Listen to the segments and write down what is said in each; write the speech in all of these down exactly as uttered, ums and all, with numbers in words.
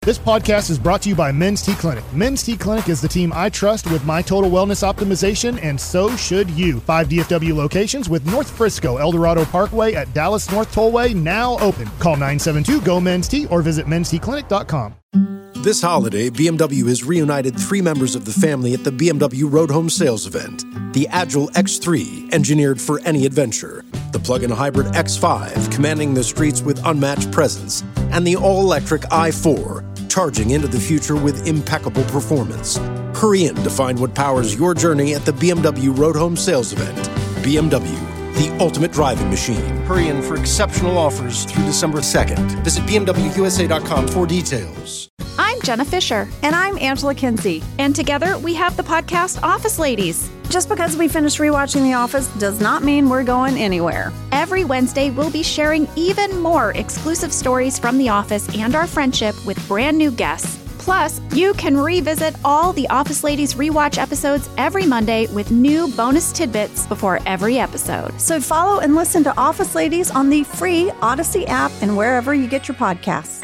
This podcast is brought to you by Men's T Clinic. Men's T Clinic is the team I trust with my total wellness optimization, and so should you. Five D F W locations with North Frisco, El Dorado Parkway at Dallas North Tollway now open. Call nine seven two, G O, men's T or visit men's t clinic dot com. This holiday, B M W has reunited three members of the family at the B M W Road Home Sales Event. The Agile X three, engineered for any adventure. The plug-in hybrid X five, commanding the streets with unmatched presence. And the all-electric i four, charging into the future with impeccable performance. Hurry in to find what powers your journey at the B M W Road Home Sales Event. B M W, the ultimate driving machine. Hurry in for exceptional offers through December second. Visit b m w u s a dot com for details. I'm Jenna Fisher. And I'm Angela Kinsey. And together we have the podcast Office Ladies. Just because we finished rewatching The Office does not mean we're going anywhere. Every Wednesday, we'll be sharing even more exclusive stories from The Office and our friendship with brand new guests. Plus, you can revisit all the Office Ladies rewatch episodes every Monday with new bonus tidbits before every episode. So follow and listen to Office Ladies on the free Odyssey app and wherever you get your podcasts.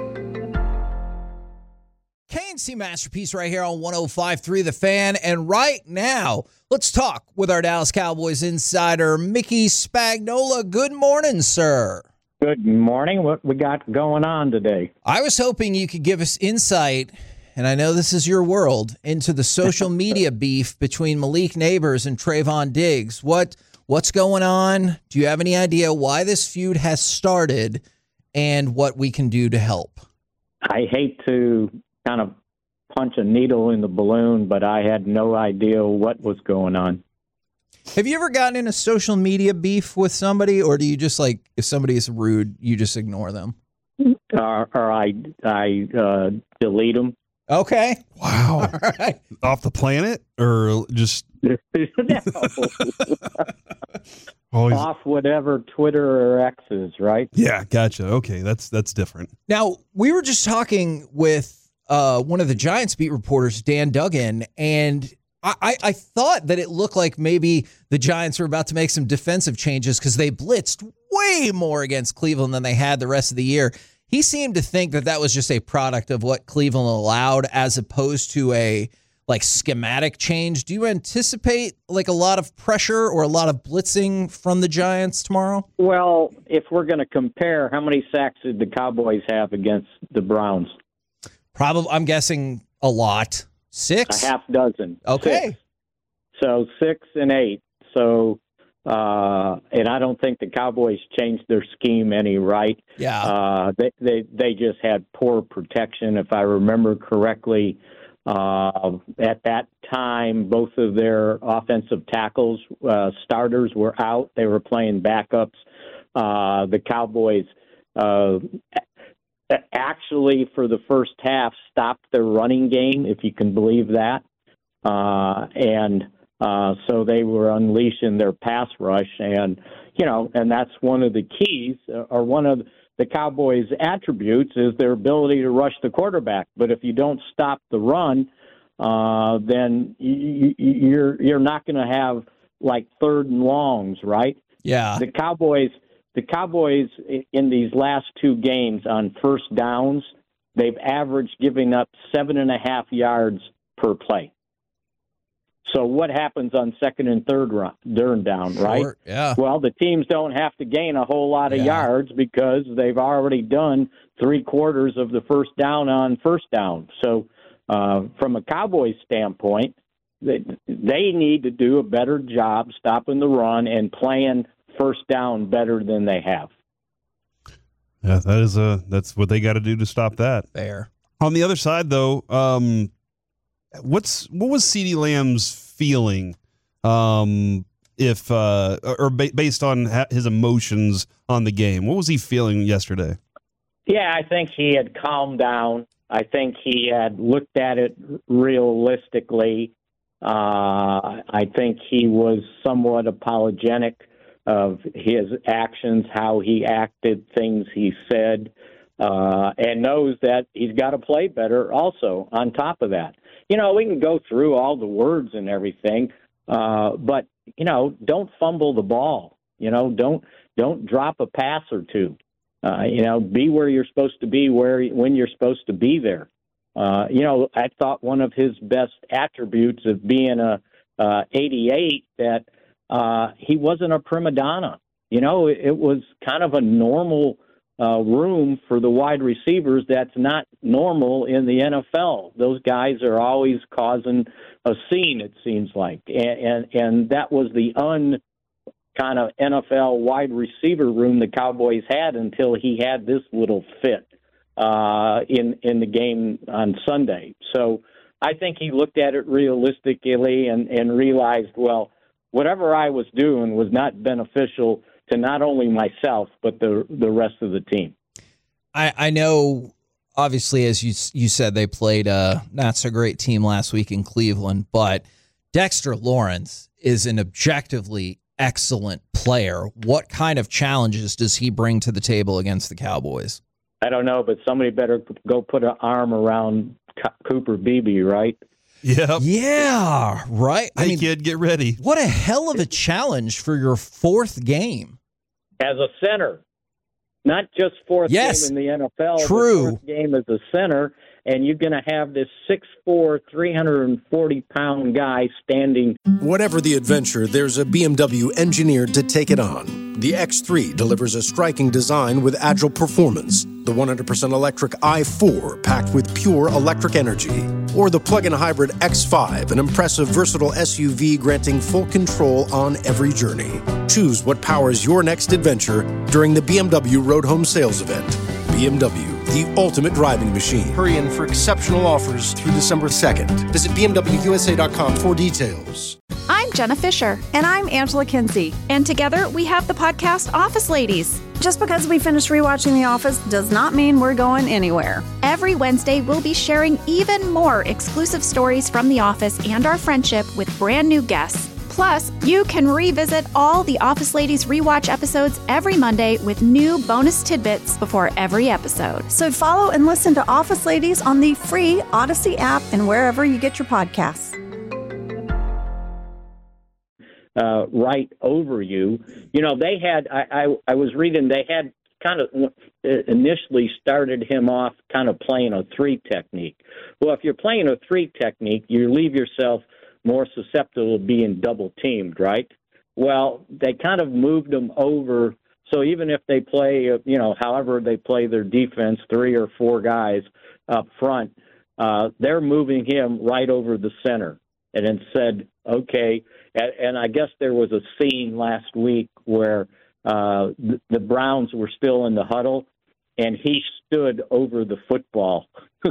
K and C Masterpiece right here on one oh five point three The Fan. And right now, let's talk with our Dallas Cowboys insider, Mickey Spagnola. Good morning, sir. Good morning. What we got going on today? I was hoping you could give us insight, and I know this is your world, into the social media beef between Malik Neighbors and Trayvon Diggs. What What's going on? Do you have any idea why this feud has started and what we can do to help? I hate to kind of punch a needle in the balloon, but I had no idea what was going on. Have you ever gotten in a social media beef with somebody, or do you just, like, if somebody is rude, you just ignore them? Or, or I I uh, delete them. Okay. Wow. All right. Off the planet, or just always... off whatever Twitter or X is, right? Yeah, gotcha. Okay, that's that's different. Now, we were just talking with uh, one of the Giants beat reporters, Dan Duggan, and I, I, I thought that it looked like maybe the Giants were about to make some defensive changes because they blitzed way more against Cleveland than they had the rest of the year. He seemed to think that that was just a product of what Cleveland allowed as opposed to a like schematic change. Do you anticipate like a lot of pressure or a lot of blitzing from the Giants tomorrow? Well, if we're going to compare, how many sacks did the Cowboys have against the Browns? Probably, I'm guessing a lot. Six? A half dozen. Okay. Six. So six and eight. So, uh, and I don't think the Cowboys changed their scheme any, right? Yeah. Uh, they, they, they just had poor protection. If I remember correctly, uh, at that time, both of their offensive tackles, uh, starters were out. They were playing backups. Uh, the Cowboys, uh, actually, for the first half, stopped their running game, if you can believe that. Uh, and uh, so they were unleashing their pass rush. And, you know, and that's one of the keys, or one of the Cowboys' attributes, is their ability to rush the quarterback. But if you don't stop the run, uh, then you, you're, you're not going to have, like, third and longs, right? Yeah. The Cowboys... The Cowboys in these last two games on first downs, they've averaged giving up seven and a half yards per play. So what happens on second and third run, third down, right? Sure, yeah. Well, the teams don't have to gain a whole lot of Yeah. yards because they've already done three quarters of the first down on first down. So uh, from a Cowboys standpoint, they, they need to do a better job stopping the run and playing first down better than they have. Yeah, that is a that's what they got to do to stop that. Fair. On the other side, though, um, what's what was CeeDee Lamb's feeling, um, if uh, or ba- based on ha- his emotions on the game? What was he feeling yesterday? Yeah, I think he had calmed down. I think he had looked at it realistically. Uh, I think he was somewhat apologetic of his actions, how he acted, things he said, uh, and knows that he's got to play better also on top of that. You know, we can go through all the words and everything, uh, but, you know, don't fumble the ball. You know, don't don't drop a pass or two. Uh, you know, be where you're supposed to be, where when you're supposed to be there. Uh, you know, I thought one of his best attributes of being a uh, eighty-eight that uh, he wasn't a prima donna. You know, it, it was kind of a normal uh, room for the wide receivers. That's not normal in the N F L. Those guys are always causing a scene, it seems like, and and, and that was the un. kind of N F L wide receiver room the Cowboys had until he had this little fit uh, in in the game on Sunday. So I think he looked at it realistically and, and realized, well, whatever I was doing was not beneficial to not only myself but the the rest of the team. I, I know, obviously, as you you said, they played a not so great team last week in Cleveland, but Dexter Lawrence is an objectively excellent player. What kind of challenges does he bring to the table against the Cowboys? I don't know, but somebody better go put an arm around Cooper Beebe, right? Yeah. Yeah, right. Hey, I mean, kid, get ready. What a hell of a challenge for your fourth game. As a center, not just fourth yes. game in the N F L. True. Fourth game as a center, and you're going to have this six foot four, three hundred forty pound guy standing. Whatever the adventure, there's a B M W engineered to take it on. The X three delivers a striking design with agile performance. The one hundred percent electric i four packed with pure electric energy. Or the plug-in hybrid X five, an impressive, versatile S U V granting full control on every journey. Choose what powers your next adventure during the B M W Road Home Sales Event. B M W, the ultimate driving machine. Hurry in for exceptional offers through December second. Visit B M W U S A dot com for details. I'm Jenna Fisher. And I'm Angela Kinsey. And together we have the podcast Office Ladies. Just because we finished rewatching The Office does not mean we're going anywhere. Every Wednesday, we'll be sharing even more exclusive stories from The Office and our friendship with brand new guests. Plus, you can revisit all the Office Ladies rewatch episodes every Monday with new bonus tidbits before every episode. So follow and listen to Office Ladies on the free Odyssey app and wherever you get your podcasts. Uh, right over you. You know, they had, I, I, I was reading, they had kind of initially started him off kind of playing a three technique. Well, if you're playing a three technique, you leave yourself more susceptible to being double teamed, right? Well, they kind of moved him over. So even if they play, you know, however they play their defense, three or four guys up front, uh, they're moving him right over the center. And then said, okay, and, and I guess there was a scene last week where uh, the, the Browns were still in the huddle, and he stood over the football.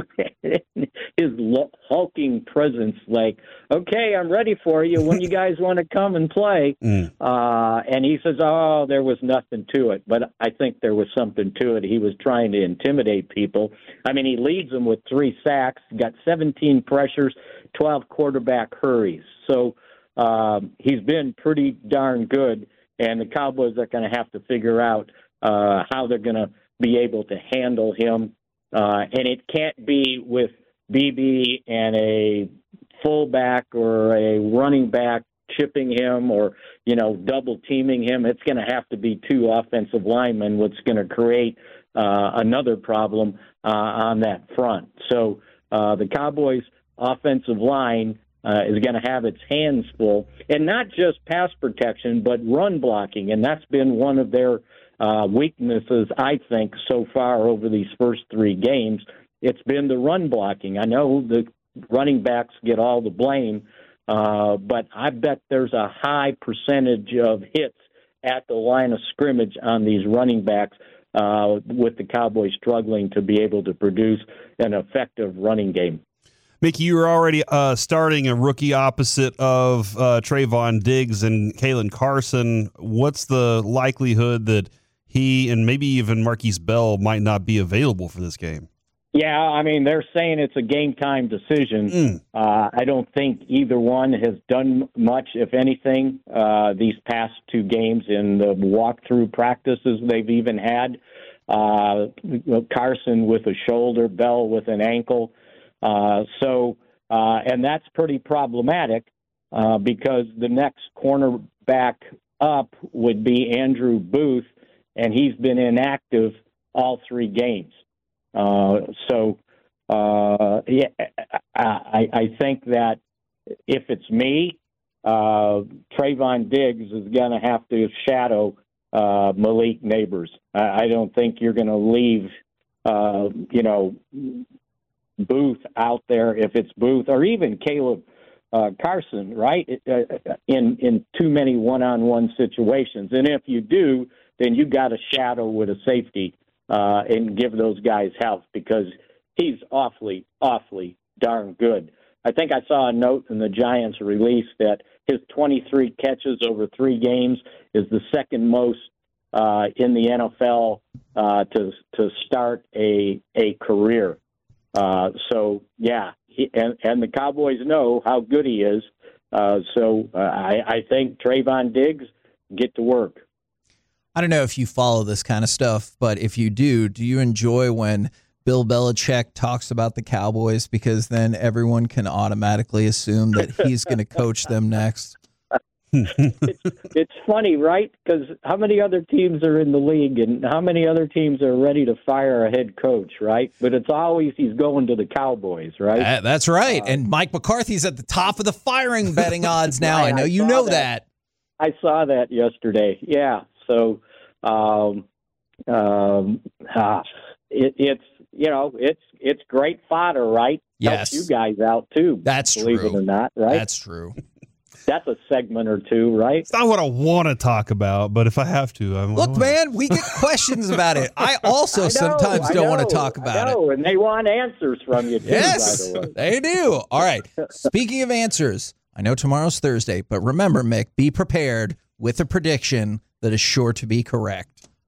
His hulking presence, like, okay, I'm ready for you when you guys want to come and play. Mm. Uh, and he says, oh, there was nothing to it. But I think there was something to it. He was trying to intimidate people. I mean, he leads them with three sacks, got seventeen pressures, twelve quarterback hurries. So um, he's been pretty darn good, and the Cowboys are going to have to figure out uh, how they're going to be able to handle him. Uh, and it can't be with B B and a fullback or a running back chipping him or, you know, double teaming him. It's going to have to be two offensive linemen, which is going to create uh, another problem uh, on that front. So uh, the Cowboys' offensive line uh, is going to have its hands full, and not just pass protection, but run blocking. And that's been one of their Uh, weaknesses, I think, so far over these first three games. It's been the run blocking. I know the running backs get all the blame, uh, but I bet there's a high percentage of hits at the line of scrimmage on these running backs, uh, with the Cowboys struggling to be able to produce an effective running game. Mickey, you were already uh, starting a rookie opposite of uh, Trayvon Diggs and Kalen Carson. What's the likelihood that he and maybe even Marquise Bell might not be available for this game? Yeah, I mean, they're saying it's a game-time decision. Mm. Uh, I don't think either one has done much, if anything, uh, these past two games in the walkthrough practices they've even had. Uh, Carson with a shoulder, Bell with an ankle. Uh, so, uh, and that's pretty problematic uh, because the next cornerback up would be Andrew Booth, and he's been inactive all three games. Uh, so, uh, yeah, I, I think that if it's me, uh, Trayvon Diggs is going to have to shadow uh, Malik Neighbors. I, I don't think you're going to leave, uh, you know, Booth out there if it's Booth or even Caleb uh, Carson, right? Uh, in in too many one-on-one situations, and if you do, then you got to shadow with a safety uh, and give those guys help because he's awfully, awfully darn good. I think I saw a note in the Giants release that his twenty-three catches over three games is the second most uh, in the N F L uh, to to start a a career. Uh, so yeah, he, and and the Cowboys know how good he is. Uh, so uh, I, I think Trayvon Diggs, get to work. I don't know if you follow this kind of stuff, but if you do, do you enjoy when Bill Belichick talks about the Cowboys because then everyone can automatically assume that he's going to coach them next? it's, it's funny, right? Because how many other teams are in the league and how many other teams are ready to fire a head coach, right? But it's always he's going to the Cowboys, right? Uh, that's right. Uh, and Mike McCarthy's at the top of the firing betting odds now. Right, I know I you know that. that. I saw that yesterday. Yeah. So um, um, uh, it, it's, you know, it's it's great fodder, right? Yes. Helps you guys out, too. That's believe true. Believe it or not, right? That's true. That's a segment or two, right? It's not what I want to talk about, but if I have to, I'm Look, man, we get questions about it. I also I know, sometimes I don't know, want to talk about I know, it. And they want answers from you, too, yes, by the way. They do. All right. Speaking of answers, I know tomorrow's Thursday, but remember, Mick, be prepared with a prediction that is sure to be correct.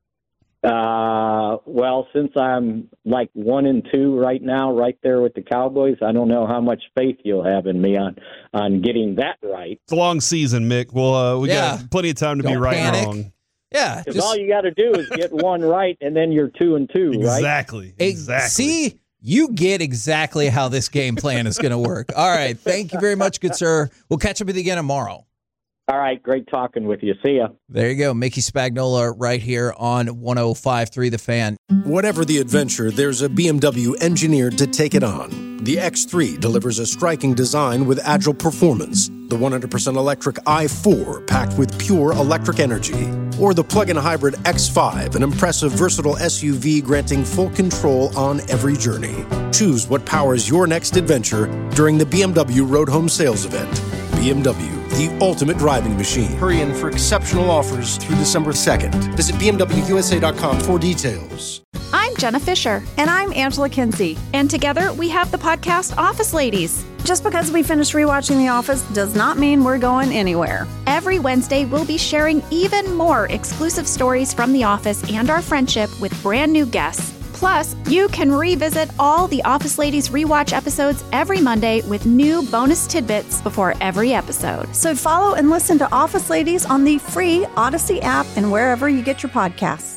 Uh, well, since I'm like one and two right now, right there with the Cowboys, I don't know how much faith you'll have in me on, on getting that right. It's a long season, Mick. Well, uh, we Yeah. got plenty of time to Don't be right panic. and wrong. Yeah. Because just- all you got to do is get one right, and then you're two and two, right? Exactly. Exactly. See, you get exactly how this game plan is going to work. All right. Thank you very much, good sir. We'll catch up with you again tomorrow. All right, great talking with you. See ya. There you go. Mickey Spagnola right here on one oh five point three The Fan. Whatever the adventure, there's a B M W engineered to take it on. The X three delivers a striking design with agile performance. The one hundred percent electric i four packed with pure electric energy. Or the plug-in hybrid X five, an impressive versatile S U V granting full control on every journey. Choose what powers your next adventure during the B M W Road Home Sales Event. B M W, the ultimate driving machine. Hurry in for exceptional offers through December second. Visit B M W U S A dot com for details. I'm Jenna Fisher. And I'm Angela Kinsey. And together we have the podcast Office Ladies. Just because we finished rewatching The Office does not mean we're going anywhere. Every Wednesday, we'll be sharing even more exclusive stories from The Office and our friendship with brand new guests. Plus, you can revisit all the Office Ladies rewatch episodes every Monday with new bonus tidbits before every episode. So follow and listen to Office Ladies on the free Odyssey app and wherever you get your podcasts.